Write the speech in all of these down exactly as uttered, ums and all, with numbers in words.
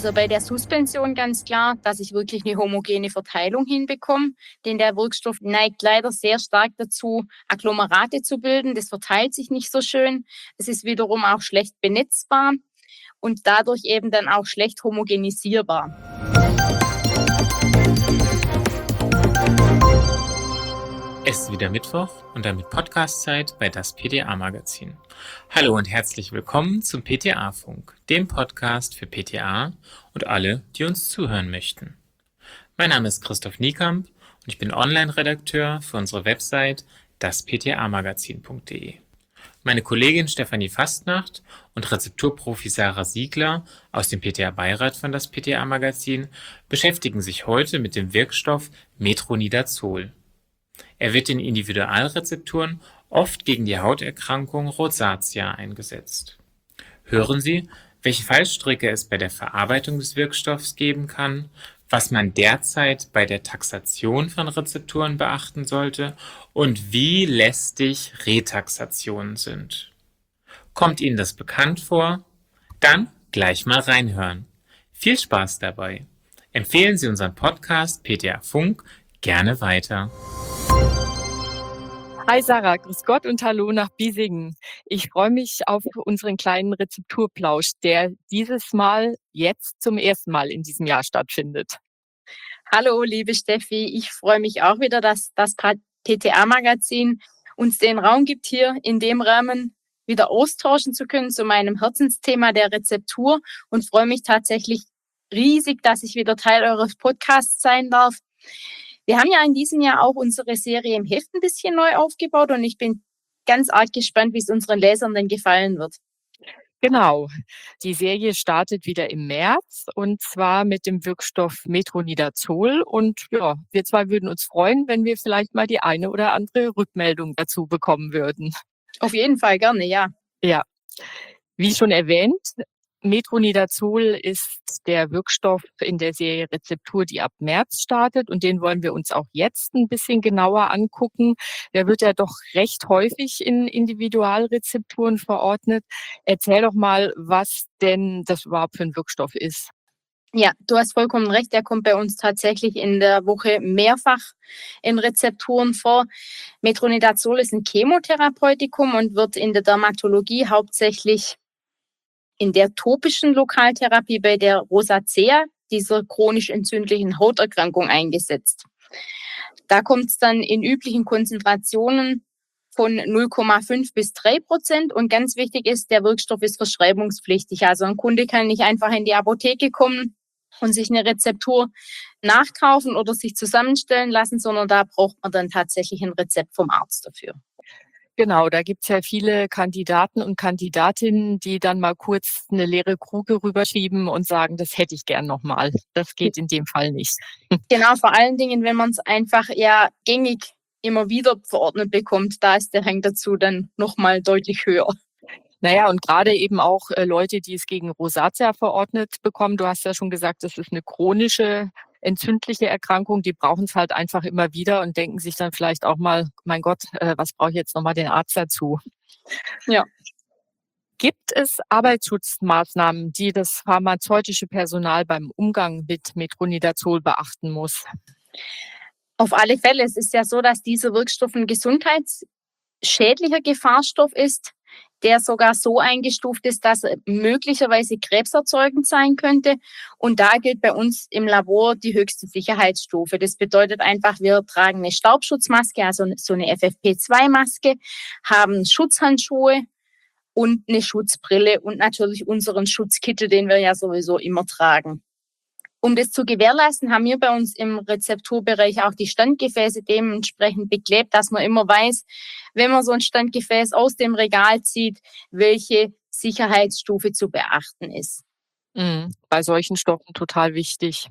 Also bei der Suspension ganz klar, dass ich wirklich eine homogene Verteilung hinbekomme, denn der Wirkstoff neigt leider sehr stark dazu, Agglomerate zu bilden. Das verteilt sich nicht so schön. Es ist wiederum auch schlecht benetzbar und dadurch eben dann auch schlecht homogenisierbar. Es ist wieder Mittwoch und damit Podcast-Zeit bei das P T A-Magazin. Hallo und herzlich willkommen zum P T A-Funk, dem Podcast für P T A und alle, die uns zuhören möchten. Mein Name ist Christoph Niekamp und ich bin Online-Redakteur für unsere Website das p t a magazin punkt de. Meine Kollegin Stefanie Fastnacht und Rezepturprofi Sarah Siegler aus dem P T A-Beirat von das P T A-Magazin beschäftigen sich heute mit dem Wirkstoff Metronidazol. Er wird in Individualrezepturen oft gegen die Hauterkrankung Rosatia eingesetzt. Hören Sie, welche Fallstricke es bei der Verarbeitung des Wirkstoffs geben kann, was man derzeit bei der Taxation von Rezepturen beachten sollte und wie lästig Retaxationen sind. Kommt Ihnen das bekannt vor? Dann gleich mal reinhören. Viel Spaß dabei. Empfehlen Sie unseren Podcast P T A Funk gerne weiter. Hi Sarah, grüß Gott und hallo nach Biesingen. Ich freue mich auf unseren kleinen Rezepturplausch, der dieses Mal jetzt zum ersten Mal in diesem Jahr stattfindet. Hallo, liebe Steffi, ich freue mich auch wieder, dass das P T A-Magazin uns den Raum gibt, hier in dem Rahmen wieder austauschen zu können zu meinem Herzensthema der Rezeptur und freue mich tatsächlich riesig, dass ich wieder Teil eures Podcasts sein darf. Wir haben ja in diesem Jahr auch unsere Serie im Heft ein bisschen neu aufgebaut und ich bin ganz arg gespannt, wie es unseren Lesern denn gefallen wird. Genau, die Serie startet wieder im März und zwar mit dem Wirkstoff Metronidazol und ja, wir zwei würden uns freuen, wenn wir vielleicht mal die eine oder andere Rückmeldung dazu bekommen würden. Auf jeden Fall gerne, ja. Ja, wie schon erwähnt, Metronidazol ist der Wirkstoff in der Serie Rezeptur, die ab März startet und den wollen wir uns auch jetzt ein bisschen genauer angucken. Der wird ja doch recht häufig in Individualrezepturen verordnet. Erzähl doch mal, was denn das überhaupt für ein Wirkstoff ist. Ja, du hast vollkommen recht, der kommt bei uns tatsächlich in der Woche mehrfach in Rezepturen vor. Metronidazol ist ein Chemotherapeutikum und wird in der Dermatologie hauptsächlich in der topischen Lokaltherapie bei der Rosacea, dieser chronisch entzündlichen Hauterkrankung, eingesetzt. Da kommt es dann in üblichen Konzentrationen von null Komma fünf bis drei Prozent. Und ganz wichtig ist, der Wirkstoff ist verschreibungspflichtig. Also ein Kunde kann nicht einfach in die Apotheke kommen und sich eine Rezeptur nachkaufen oder sich zusammenstellen lassen, sondern da braucht man dann tatsächlich ein Rezept vom Arzt dafür. Genau, da gibt's ja viele Kandidaten und Kandidatinnen, die dann mal kurz eine leere Kruge rüberschieben und sagen, das hätte ich gern nochmal. Das geht in dem Fall nicht. Genau, vor allen Dingen, wenn man es einfach ja gängig immer wieder verordnet bekommt, da ist der Hang dazu dann nochmal deutlich höher. Naja, und gerade eben auch äh, Leute, die es gegen Rosatia verordnet bekommen. Du hast ja schon gesagt, das ist eine chronische entzündliche Erkrankung, die brauchen es halt einfach immer wieder und denken sich dann vielleicht auch mal, mein Gott, äh, was brauche ich jetzt nochmal den Arzt dazu? Ja. Gibt es Arbeitsschutzmaßnahmen, die das pharmazeutische Personal beim Umgang mit Metronidazol beachten muss? Auf alle Fälle. Es ist ja so, dass dieser Wirkstoff ein gesundheitsschädlicher Gefahrstoff ist, der sogar so eingestuft ist, dass er möglicherweise krebserzeugend sein könnte. Und da gilt bei uns im Labor die höchste Sicherheitsstufe. Das bedeutet einfach, wir tragen eine Staubschutzmaske, also so eine F F P zwei Maske, haben Schutzhandschuhe und eine Schutzbrille und natürlich unseren Schutzkittel, den wir ja sowieso immer tragen. Um das zu gewährleisten, haben wir bei uns im Rezepturbereich auch die Standgefäße dementsprechend beklebt, dass man immer weiß, wenn man so ein Standgefäß aus dem Regal zieht, welche Sicherheitsstufe zu beachten ist. Mhm, bei solchen Stoffen total wichtig.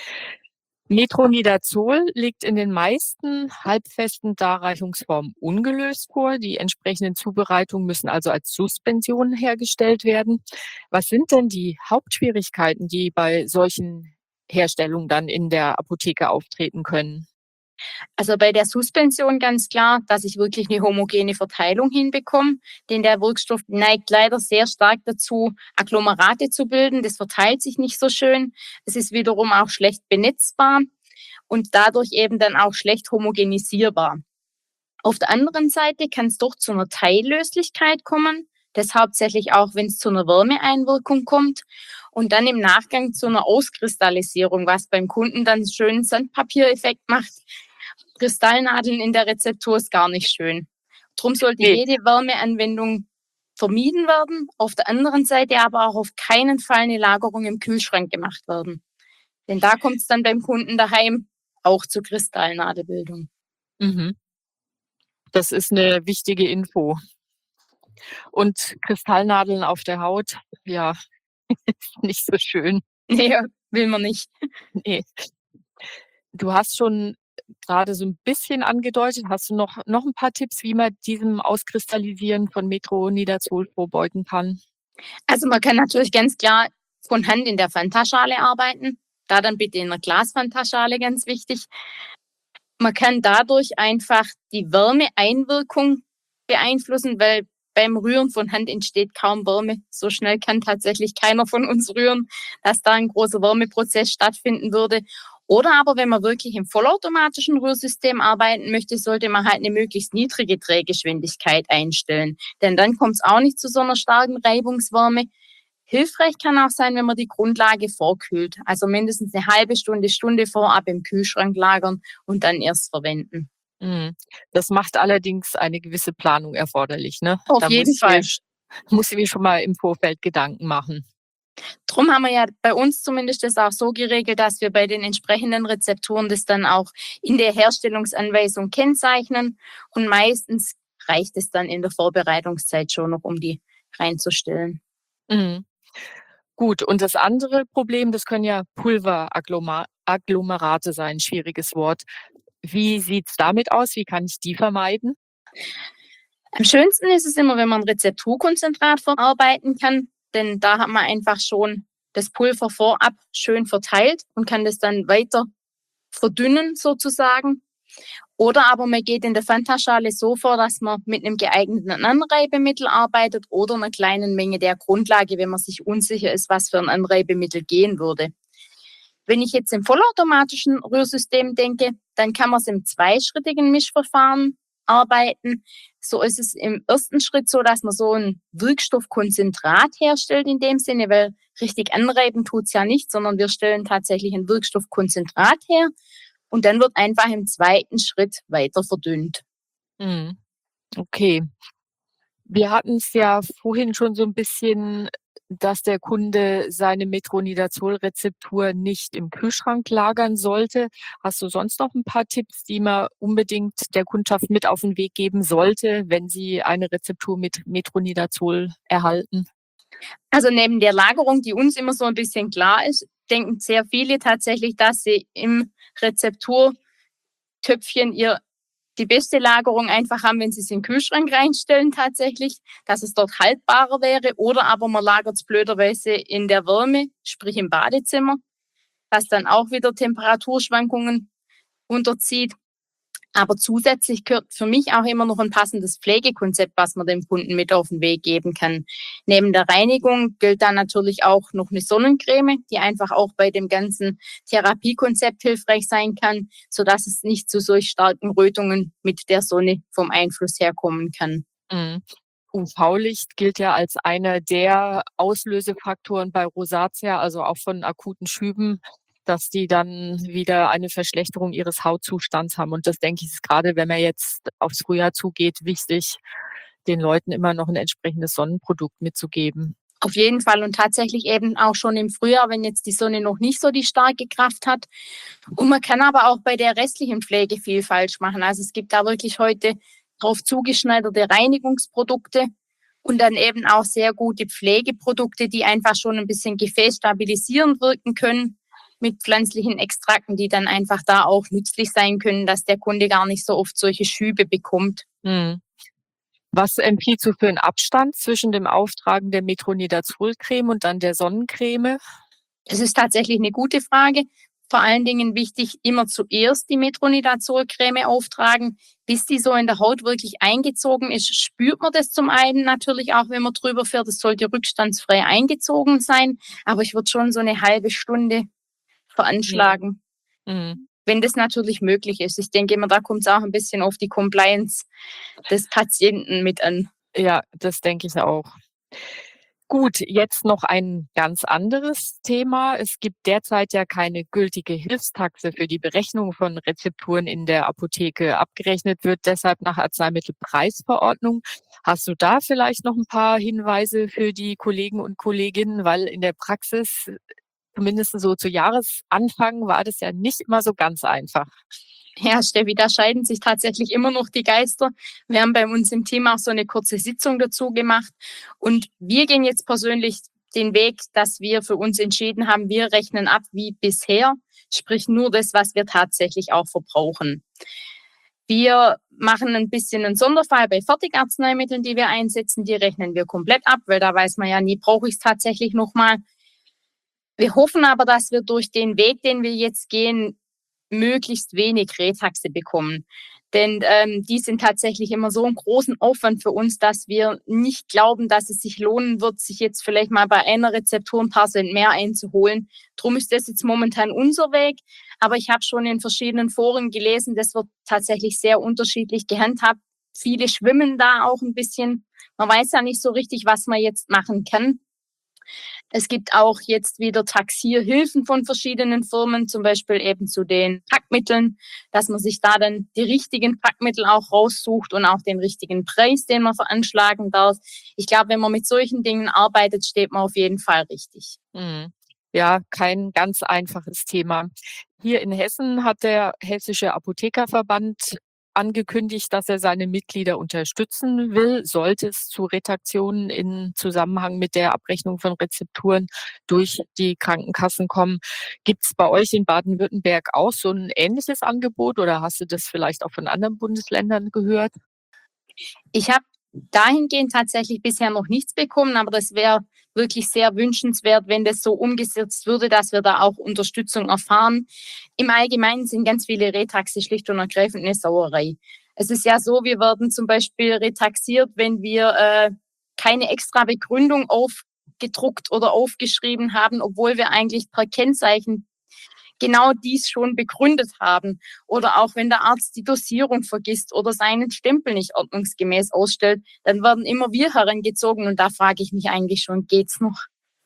Metronidazol liegt in den meisten halbfesten Darreichungsformen ungelöst vor. Die entsprechenden Zubereitungen müssen also als Suspension hergestellt werden. Was sind denn die Hauptschwierigkeiten, die bei solchen Herstellungen dann in der Apotheke auftreten können? Also bei der Suspension ganz klar, dass ich wirklich eine homogene Verteilung hinbekomme, denn der Wirkstoff neigt leider sehr stark dazu, Agglomerate zu bilden. Das verteilt sich nicht so schön. Es ist wiederum auch schlecht benetzbar und dadurch eben dann auch schlecht homogenisierbar. Auf der anderen Seite kann es doch zu einer Teillöslichkeit kommen, das hauptsächlich auch, wenn es zu einer Wärmeeinwirkung kommt und dann im Nachgang zu einer Auskristallisierung, was beim Kunden dann einen schönen Sandpapiereffekt macht. Kristallnadeln in der Rezeptur ist gar nicht schön. Drum sollte Nee. jede Wärmeanwendung vermieden werden, auf der anderen Seite aber auch auf keinen Fall eine Lagerung im Kühlschrank gemacht werden. Denn da kommt es dann beim Kunden daheim auch zur Kristallnadelbildung. Mhm. Das ist eine wichtige Info. Und Kristallnadeln auf der Haut, ja, ist nicht so schön. Nee, will man nicht. Nee. Du hast schon gerade so ein bisschen angedeutet. Hast du noch noch ein paar Tipps, wie man diesem Auskristallisieren von Metronidazol vorbeugen kann? Also man kann natürlich ganz klar von Hand in der Fanta-Schale arbeiten. Da dann bitte in einer Glas-Fanta-Schale, ganz wichtig. Man kann dadurch einfach die Wärmeeinwirkung beeinflussen, weil beim Rühren von Hand entsteht kaum Wärme. So schnell kann tatsächlich keiner von uns rühren, dass da ein großer Wärmeprozess stattfinden würde. Oder aber, wenn man wirklich im vollautomatischen Rührsystem arbeiten möchte, sollte man halt eine möglichst niedrige Drehgeschwindigkeit einstellen. Denn dann kommt es auch nicht zu so einer starken Reibungswärme. Hilfreich kann auch sein, wenn man die Grundlage vorkühlt. Also mindestens eine halbe Stunde, Stunde vorab im Kühlschrank lagern und dann erst verwenden. Mhm. Das macht allerdings eine gewisse Planung erforderlich, ne? Auf Da jeden muss ich Fall. mir sch muss ich mir schon mal im Vorfeld Gedanken machen. Drum haben wir ja bei uns zumindest das auch so geregelt, dass wir bei den entsprechenden Rezepturen das dann auch in der Herstellungsanweisung kennzeichnen. Und meistens reicht es dann in der Vorbereitungszeit schon noch, um die reinzustellen. Mhm. Gut, und das andere Problem, das können ja Pulveragglomerate sein, schwieriges Wort. Wie sieht's damit aus? Wie kann ich die vermeiden? Am schönsten ist es immer, wenn man ein Rezepturkonzentrat verarbeiten kann, denn da hat man einfach schon das Pulver vorab schön verteilt und kann das dann weiter verdünnen sozusagen. Oder aber man geht in der Fanta-Schale so vor, dass man mit einem geeigneten Anreibemittel arbeitet oder einer kleinen Menge der Grundlage, wenn man sich unsicher ist, was für ein Anreibemittel gehen würde. Wenn ich jetzt im vollautomatischen Rührsystem denke, dann kann man es im zweischrittigen Mischverfahren arbeiten. So ist es im ersten Schritt so, dass man so ein Wirkstoffkonzentrat herstellt in dem Sinne, weil richtig anreiben tut's ja nicht, sondern wir stellen tatsächlich ein Wirkstoffkonzentrat her und dann wird einfach im zweiten Schritt weiter verdünnt. Mhm. Okay. Wir hatten's ja vorhin schon so ein bisschen, dass der Kunde seine Metronidazol-Rezeptur nicht im Kühlschrank lagern sollte. Hast du sonst noch ein paar Tipps, die man unbedingt der Kundschaft mit auf den Weg geben sollte, wenn sie eine Rezeptur mit Metronidazol erhalten? Also neben der Lagerung, die uns immer so ein bisschen klar ist, denken sehr viele tatsächlich, dass sie im Rezepturtöpfchen ihr die beste Lagerung einfach haben, wenn sie es in den Kühlschrank reinstellen tatsächlich, dass es dort haltbarer wäre. Oder aber man lagert es blöderweise in der Wärme, sprich im Badezimmer, was dann auch wieder Temperaturschwankungen unterzieht. Aber zusätzlich gehört für mich auch immer noch ein passendes Pflegekonzept, was man dem Kunden mit auf den Weg geben kann. Neben der Reinigung gilt dann natürlich auch noch eine Sonnencreme, die einfach auch bei dem ganzen Therapiekonzept hilfreich sein kann, sodass es nicht zu solch starken Rötungen mit der Sonne vom Einfluss herkommen kann. Mhm. U V-Licht gilt ja als einer der Auslösefaktoren bei Rosatia, also auch von akuten Schüben, dass die dann wieder eine Verschlechterung ihres Hautzustands haben. Und das, denke ich, ist gerade, wenn man jetzt aufs Frühjahr zugeht, wichtig, den Leuten immer noch ein entsprechendes Sonnenprodukt mitzugeben. Auf jeden Fall und tatsächlich eben auch schon im Frühjahr, wenn jetzt die Sonne noch nicht so die starke Kraft hat. Und man kann aber auch bei der restlichen Pflege viel falsch machen. Also es gibt da wirklich heute drauf zugeschneiderte Reinigungsprodukte und dann eben auch sehr gute Pflegeprodukte, die einfach schon ein bisschen gefäßstabilisierend wirken können mit pflanzlichen Extrakten, die dann einfach da auch nützlich sein können, dass der Kunde gar nicht so oft solche Schübe bekommt. Hm. Was empfiehlst du für einen Abstand zwischen dem Auftragen der Metronidazol-Creme und dann der Sonnencreme? Das ist tatsächlich eine gute Frage. vor allen Dingen wichtig, immer zuerst die Metronidazol-Creme auftragen, bis die so in der Haut wirklich eingezogen ist. Spürt man das zum einen natürlich auch, wenn man drüber fährt. Es sollte rückstandsfrei eingezogen sein, aber ich würde schon so eine halbe Stunde veranschlagen, Mhm. wenn das natürlich möglich ist. Ich denke immer, da kommt es auch ein bisschen auf die Compliance des Patienten mit an. Ja, das denke ich auch. Gut, jetzt noch ein ganz anderes Thema. Es gibt derzeit ja keine gültige Hilfstaxe für die Berechnung von Rezepturen in der Apotheke. Abgerechnet wird deshalb nach Arzneimittelpreisverordnung. Hast du da vielleicht noch ein paar Hinweise für die Kollegen und Kolleginnen? Weil in der Praxis, zumindest so zu Jahresanfang, war das ja nicht immer so ganz einfach. Ja, Steffi, da scheiden sich tatsächlich immer noch die Geister. Wir haben bei uns im Team auch so eine kurze Sitzung dazu gemacht. Und wir gehen jetzt persönlich den Weg, dass wir für uns entschieden haben, wir rechnen ab wie bisher, sprich nur das, was wir tatsächlich auch verbrauchen. Wir machen ein bisschen einen Sonderfall bei Fertigarzneimitteln, die wir einsetzen. Die rechnen wir komplett ab, weil da weiß man ja nie, brauche ich es tatsächlich nochmal. Wir hoffen aber, dass wir durch den Weg, den wir jetzt gehen, möglichst wenig Retaxe bekommen. Denn ähm, die sind tatsächlich immer so einen großen Aufwand für uns, dass wir nicht glauben, dass es sich lohnen wird, sich jetzt vielleicht mal bei einer Rezeptur ein paar Cent mehr einzuholen. Drum ist das jetzt momentan unser Weg. Aber ich habe schon in verschiedenen Foren gelesen, das wird tatsächlich sehr unterschiedlich gehandhabt. Viele schwimmen da auch ein bisschen. Man weiß ja nicht so richtig, was man jetzt machen kann. Es gibt auch jetzt wieder Taxierhilfen von verschiedenen Firmen, zum Beispiel eben zu den Packmitteln, dass man sich da dann die richtigen Packmittel auch raussucht und auch den richtigen Preis, den man veranschlagen darf. Ich glaube, wenn man mit solchen Dingen arbeitet, steht man auf jeden Fall richtig. Mhm. Ja, kein ganz einfaches Thema. Hier in Hessen hat der Hessische Apothekerverband angekündigt, dass er seine Mitglieder unterstützen will, sollte es zu Retaktionen in Zusammenhang mit der Abrechnung von Rezepturen durch die Krankenkassen kommen. Gibt es bei euch in Baden-Württemberg auch so ein ähnliches Angebot oder hast du das vielleicht auch von anderen Bundesländern gehört? Ich habe dahingehend tatsächlich bisher noch nichts bekommen, aber das wäre wirklich sehr wünschenswert, wenn das so umgesetzt würde, dass wir da auch Unterstützung erfahren. Im Allgemeinen sind ganz viele Retaxe schlicht und ergreifend eine Sauerei. Es ist ja so, wir werden zum Beispiel retaxiert, wenn wir äh, keine extra Begründung aufgedruckt oder aufgeschrieben haben, obwohl wir eigentlich per Kennzeichen genau dies schon begründet haben. Oder auch wenn der Arzt die Dosierung vergisst oder seinen Stempel nicht ordnungsgemäß ausstellt, dann werden immer wir herangezogen und da frage ich mich eigentlich schon, geht's noch?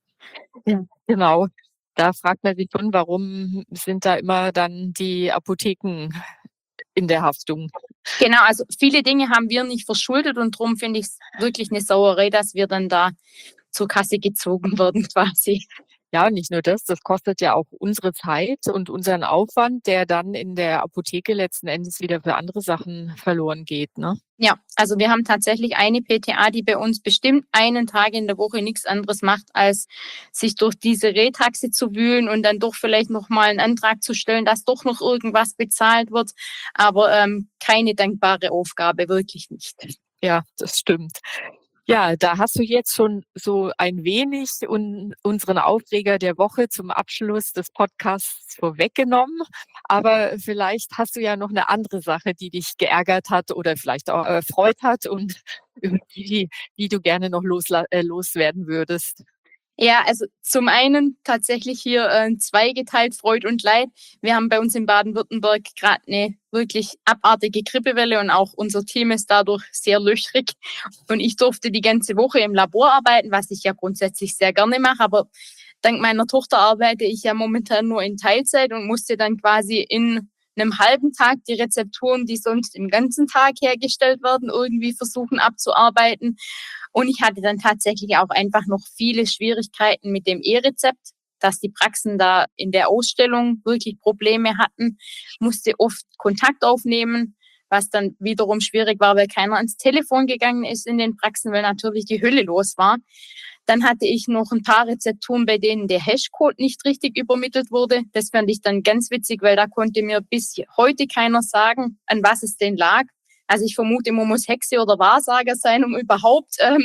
Ja, genau. Da fragt man sich schon, warum sind da immer dann die Apotheken in der Haftung? Genau, also viele Dinge haben wir nicht verschuldet und darum finde ich es wirklich eine Sauerei, dass wir dann da zur Kasse gezogen werden quasi. Ja, nicht nur das, das kostet ja auch unsere Zeit und unseren Aufwand, der dann in der Apotheke letzten Endes wieder für andere Sachen verloren geht, ne? Ja, also wir haben tatsächlich eine P T A, die bei uns bestimmt einen Tag in der Woche nichts anderes macht, als sich durch diese Retaxe zu wühlen und dann doch vielleicht nochmal einen Antrag zu stellen, dass doch noch irgendwas bezahlt wird. Aber ähm, keine dankbare Aufgabe, wirklich nicht. Ja, das stimmt. Ja, da hast du jetzt schon so ein wenig un unseren Aufreger der Woche zum Abschluss des Podcasts vorweggenommen. Aber vielleicht hast du ja noch eine andere Sache, die dich geärgert hat oder vielleicht auch erfreut hat und über die die du gerne noch losla äh, loswerden würdest. Ja, also zum einen tatsächlich hier äh, zweigeteilt Freud und Leid. Wir haben bei uns in Baden-Württemberg gerade eine wirklich abartige Grippewelle und auch unser Team ist dadurch sehr löchrig. Und ich durfte die ganze Woche im Labor arbeiten, was ich ja grundsätzlich sehr gerne mache. Aber dank meiner Tochter arbeite ich ja momentan nur in Teilzeit und musste dann quasi in einem halben Tag die Rezepturen, die sonst im ganzen Tag hergestellt werden, irgendwie versuchen abzuarbeiten. Und ich hatte dann tatsächlich auch einfach noch viele Schwierigkeiten mit dem E-Rezept, dass die Praxen da in der Ausstellung wirklich Probleme hatten, musste oft Kontakt aufnehmen, was dann wiederum schwierig war, weil keiner ans Telefon gegangen ist in den Praxen, weil natürlich die Hölle los war. Dann hatte ich noch ein paar Rezepturen, bei denen der Hashcode nicht richtig übermittelt wurde. Das fand ich dann ganz witzig, weil da konnte mir bis heute keiner sagen, an was es denn lag. Also ich vermute, man muss Hexe oder Wahrsager sein, um überhaupt ähm,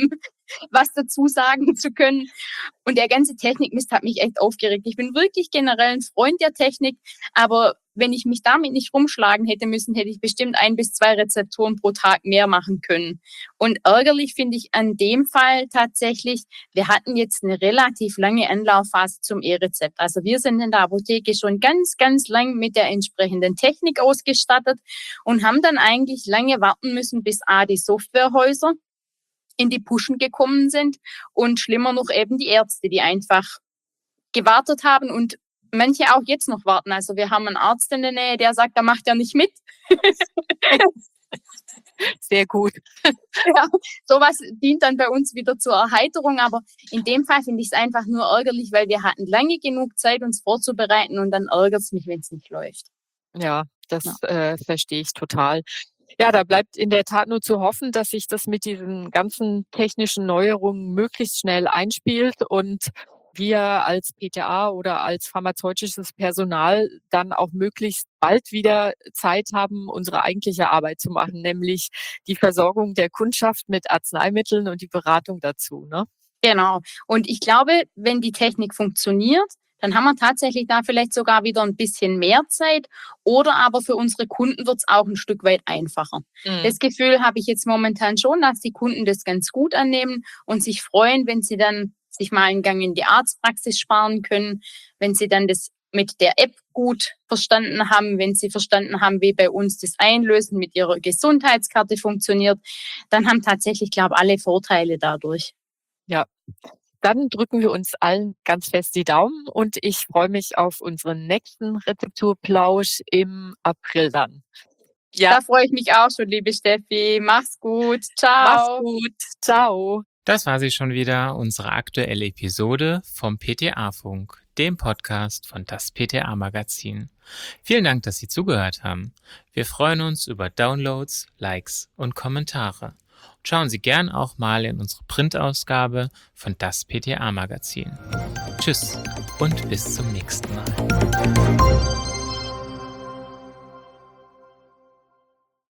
was dazu sagen zu können. Und der ganze Technikmist hat mich echt aufgeregt. Ich bin wirklich generell ein Freund der Technik, aber wenn ich mich damit nicht rumschlagen hätte müssen, hätte ich bestimmt ein bis zwei Rezepturen pro Tag mehr machen können. Und ärgerlich finde ich an dem Fall tatsächlich, wir hatten jetzt eine relativ lange Anlaufphase zum E-Rezept. Also wir sind in der Apotheke schon ganz, ganz lang mit der entsprechenden Technik ausgestattet und haben dann eigentlich lange warten müssen, bis A, die Softwarehäuser in die Puschen gekommen sind und schlimmer noch eben die Ärzte, die einfach gewartet haben und manche auch jetzt noch warten. Also wir haben einen Arzt in der Nähe, der sagt, er macht ja nicht mit. Sehr gut. Ja, sowas dient dann bei uns wieder zur Erheiterung, aber in dem Fall finde ich es einfach nur ärgerlich, weil wir hatten lange genug Zeit, uns vorzubereiten und dann ärgert es mich, wenn es nicht läuft. Ja, das Ja. äh, verstehe ich total. Ja, da bleibt in der Tat nur zu hoffen, dass sich das mit diesen ganzen technischen Neuerungen möglichst schnell einspielt und wir als P T A oder als pharmazeutisches Personal dann auch möglichst bald wieder Zeit haben, unsere eigentliche Arbeit zu machen, nämlich die Versorgung der Kundschaft mit Arzneimitteln und die Beratung dazu, ne? Genau. Und ich glaube, wenn die Technik funktioniert, dann haben wir tatsächlich da vielleicht sogar wieder ein bisschen mehr Zeit. Oder aber für unsere Kunden wird es auch ein Stück weit einfacher. Mhm. Das Gefühl habe ich jetzt momentan schon, dass die Kunden das ganz gut annehmen und sich freuen, wenn sie dann sich mal einen Gang in die Arztpraxis sparen können, wenn sie dann das mit der App gut verstanden haben, wenn sie verstanden haben, wie bei uns das Einlösen mit ihrer Gesundheitskarte funktioniert, dann haben tatsächlich, glaube ich, alle Vorteile dadurch. Ja, dann drücken wir uns allen ganz fest die Daumen und ich freue mich auf unseren nächsten Rezepturplausch im April dann. Ja, Da freue ich mich auch schon, liebe Steffi. Mach's gut. mach's Ciao. gut. Ciao. Das war sie schon wieder, unsere aktuelle Episode vom P T A-Funk, dem Podcast von das P T A-Magazin. Vielen Dank, dass Sie zugehört haben. Wir freuen uns über Downloads, Likes und Kommentare. Schauen Sie gern auch mal in unsere Printausgabe von das P T A-Magazin. Tschüss und bis zum nächsten Mal.